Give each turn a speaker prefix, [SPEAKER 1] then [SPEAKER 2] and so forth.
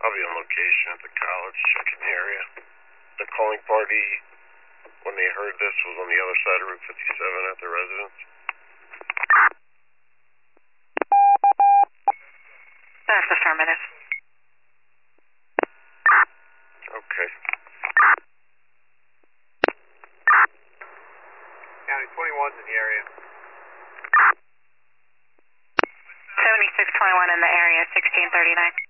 [SPEAKER 1] I'll be on location at the college, checking the area. The calling party, when they heard this, was on the other side of Route 57 at their residence.
[SPEAKER 2] That's affirmative.
[SPEAKER 1] Okay.
[SPEAKER 3] County 21's in the area.
[SPEAKER 2] 7621 in the area, 1639.